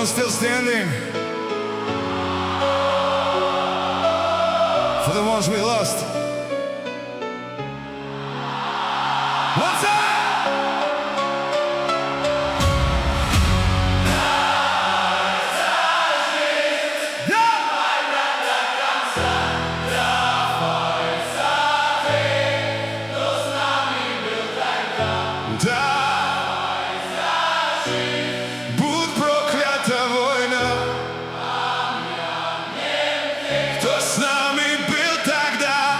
ones still standing? For the ones we lost. What's up? Будь проклята война, кто с нами был тогда.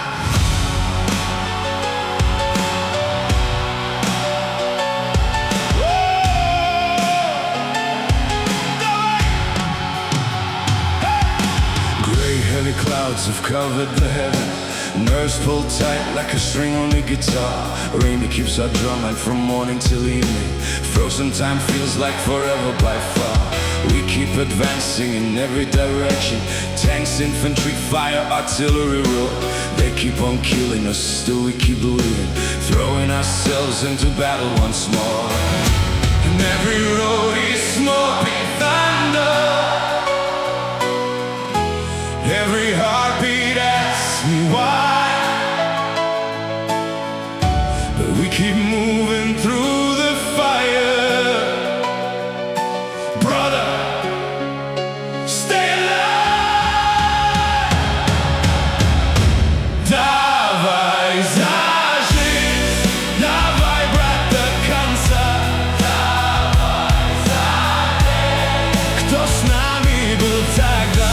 Gray heavy clouds have covered the heavens. Nerves pulled tight like a string on a guitar. Rain that keeps our drumming from morning till evening. Frozen time feels like forever by far. We keep advancing in every direction. Tanks, infantry, fire, artillery roar. They keep on killing us, still we keep believing. Throwing ourselves into battle once more. And every road is smoking thunder. Every heartbeat asks me why. But we keep moving through the fire. Brother, stay alive. Dawaj zażyć, dawaj brat do końca. Dawaj zażyć, kto z nami był тогда.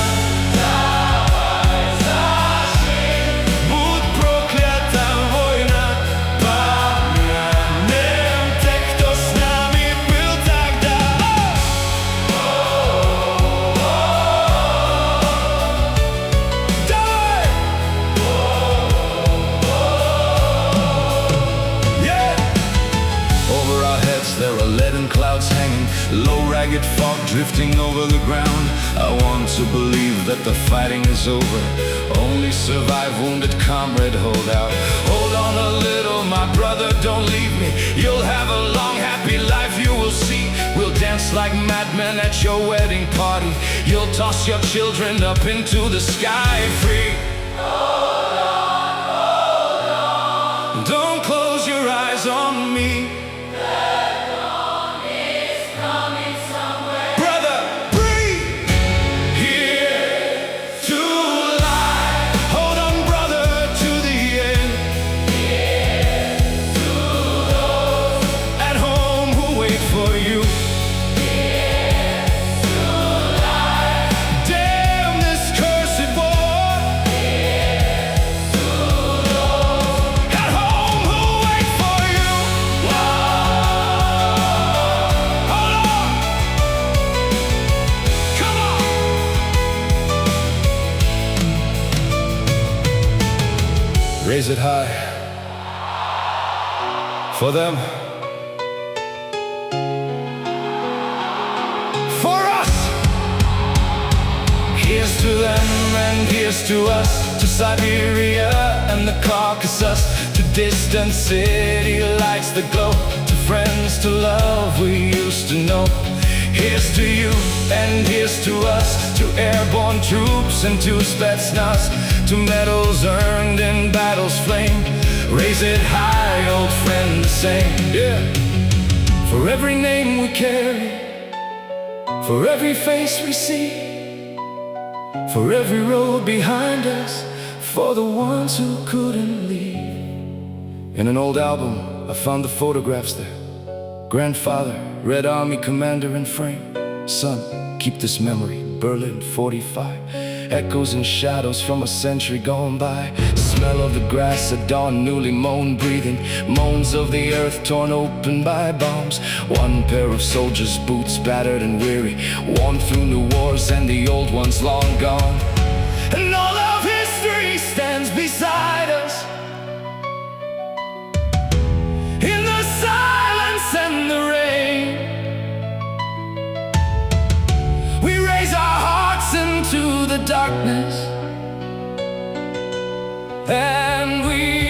There are leaden clouds hanging, low ragged fog drifting over the ground. I want to believe that the fighting is over. Only survive, wounded comrade, hold out. Hold on a little, my brother, don't leave me. You'll have a long, happy life, you will see. We'll dance like madmen at your wedding party. You'll toss your children up into the sky free. Hold on. Don't close your eyes on me. Raise it high for them, for us. Here's to them and here's to us, to Siberia and the Caucasus, to distant city lights that glow, to friends, to love we used to know. Here's to you and here's to us, to airborne troops and to Spetsnaz, to medals earned in battle's flame. Raise it high, old friend, the same. Yeah. For every name we carry, for every face we see, for every road behind us, for the ones who couldn't leave. In an old album, I found the photographs there. Grandfather, Red Army commander in frame. Son, keep this memory, Berlin 45. Echoes and shadows from a century gone by. Smell of the grass at dawn, newly mown, breathing moans of the earth torn open by bombs. One pair of soldiers' boots battered and weary, worn through new wars and the old ones long gone. And all of history stands beside us, in the silence and the rain. We raise our hearts into the darkness, and we